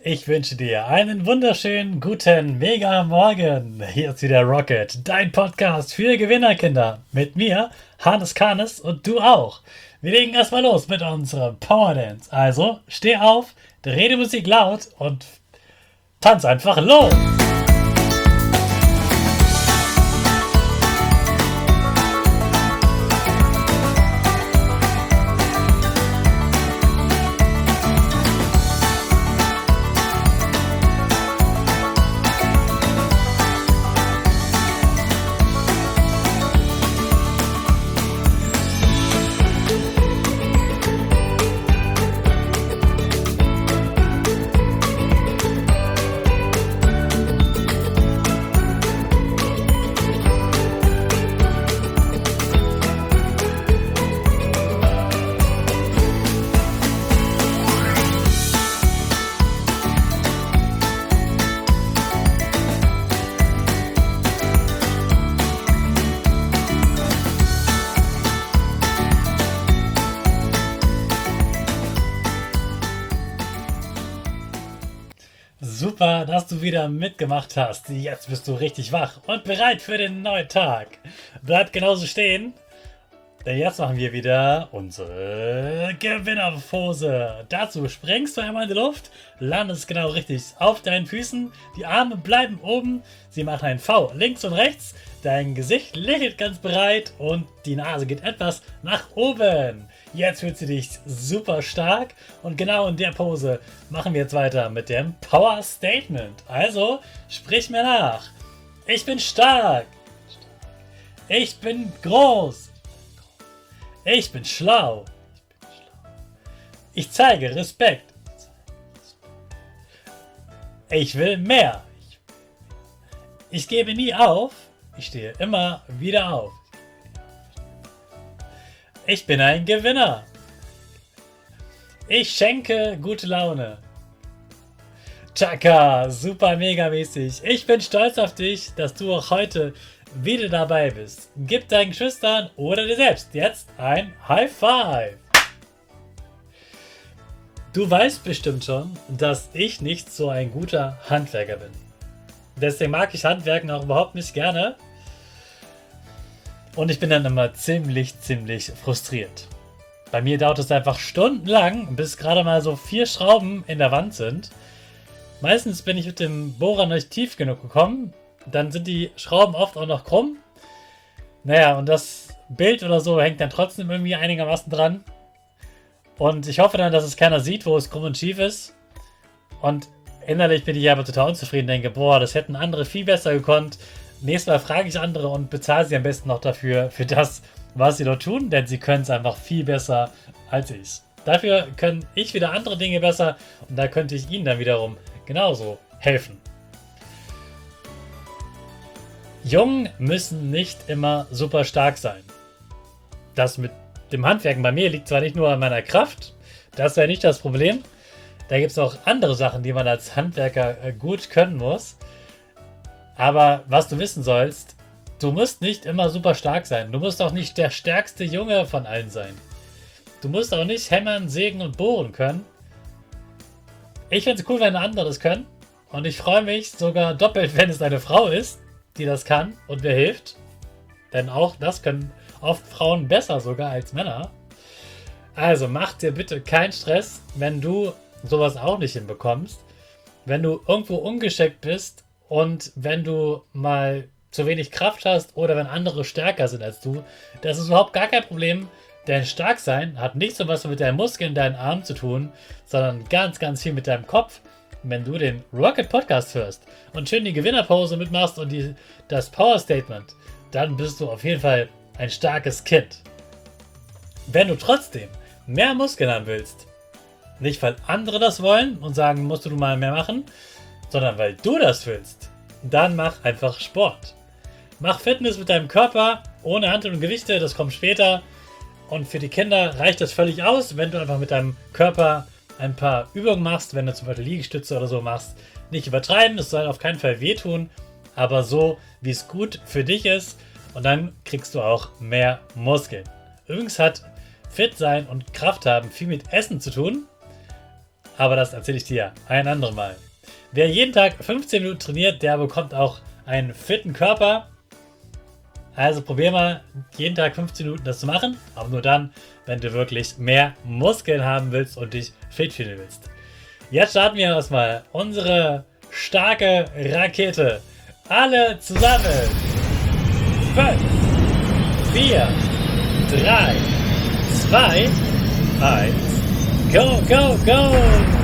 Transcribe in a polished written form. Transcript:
Ich wünsche dir einen wunderschönen guten Mega Morgen. Hier ist wieder Rocket, dein Podcast für Gewinnerkinder. Mit mir, Hannes Karnes und du auch. Wir legen erstmal los mit unserem Power Dance. Also steh auf, dreh die Musik laut und tanz einfach los. Super, dass du wieder mitgemacht hast. Jetzt bist du richtig wach und bereit für den neuen Tag. Bleib genauso stehen, denn jetzt machen wir wieder unsere Gewinnerpose. Dazu springst du einmal in die Luft, landest genau richtig auf deinen Füßen, die Arme bleiben oben, sie machen ein V links und rechts, dein Gesicht lächelt ganz breit und die Nase geht etwas nach oben. Jetzt fühlst du dich super stark und genau in der Pose machen wir jetzt weiter mit dem Power Statement. Also sprich mir nach. Ich bin stark. Ich bin groß. Ich bin schlau. Ich zeige Respekt. Ich will mehr. Ich gebe nie auf. Ich stehe immer wieder auf. Ich bin ein Gewinner. Ich schenke gute Laune. Chaka, super mega mäßig. Ich bin stolz auf dich, dass du auch heute wieder dabei bist. Gib deinen Geschwistern oder dir selbst jetzt ein High Five. Du weißt bestimmt schon, dass ich nicht so ein guter Handwerker bin. Deswegen mag ich Handwerken auch überhaupt nicht gerne. Und ich bin dann immer ziemlich frustriert. Bei mir dauert es einfach stundenlang, bis gerade mal so 4 Schrauben in der Wand sind. Meistens bin ich mit dem Bohrer nicht tief genug gekommen. Dann sind die Schrauben oft auch noch krumm. Naja, und das Bild oder so hängt dann trotzdem irgendwie einigermaßen dran. Und ich hoffe dann, dass es keiner sieht, wo es krumm und schief ist. Und innerlich bin ich aber total unzufrieden. Denke, boah, das hätten andere viel besser gekonnt. Nächstes Mal frage ich andere und bezahle sie am besten noch dafür, für das, was sie dort tun, denn sie können es einfach viel besser als ich. Dafür können ich wieder andere Dinge besser und da könnte ich ihnen dann wiederum genauso helfen. Jungen müssen nicht immer super stark sein. Das mit dem Handwerken bei mir liegt zwar nicht nur an meiner Kraft, das wäre nicht das Problem. Da gibt es auch andere Sachen, die man als Handwerker gut können muss. Aber was du wissen sollst, du musst nicht immer super stark sein. Du musst auch nicht der stärkste Junge von allen sein. Du musst auch nicht hämmern, sägen und bohren können. Ich finde es cool, wenn andere das können. Und ich freue mich sogar doppelt, wenn es eine Frau ist, die das kann und mir hilft. Denn auch das können oft Frauen besser sogar als Männer. Also mach dir bitte keinen Stress, wenn du sowas auch nicht hinbekommst. Wenn du irgendwo ungeschickt bist und wenn du mal zu wenig Kraft hast oder wenn andere stärker sind als du, das ist überhaupt gar kein Problem. Denn stark sein hat nicht so was mit deinen Muskeln, deinen Armen zu tun, sondern ganz viel mit deinem Kopf. Wenn du den Rocket Podcast hörst und schön die Gewinnerpose mitmachst und das Power Statement, dann bist du auf jeden Fall ein starkes Kind. Wenn du trotzdem mehr Muskeln haben willst, nicht weil andere das wollen und sagen, musst du mal mehr machen, sondern weil du das willst, dann mach einfach Sport. Mach Fitness mit deinem Körper, ohne Hanteln und Gewichte, das kommt später. Und für die Kinder reicht das völlig aus, wenn du einfach mit deinem Körper ein paar Übungen machst, wenn du zum Beispiel Liegestütze oder so machst. Nicht übertreiben, es soll auf keinen Fall wehtun, aber so, wie es gut für dich ist. Und dann kriegst du auch mehr Muskeln. Übrigens hat Fit sein und Kraft haben viel mit Essen zu tun. aber das erzähle ich dir ein anderes Mal. Wer jeden Tag 15 Minuten trainiert, der bekommt auch einen fitten Körper. Also probier mal jeden Tag 15 Minuten das zu machen, aber nur dann, wenn du wirklich mehr Muskeln haben willst und dich fit fühlen willst. Jetzt starten wir erstmal unsere starke Rakete. Alle zusammen. 5, 4, 3, 2, 1. Go, go, go!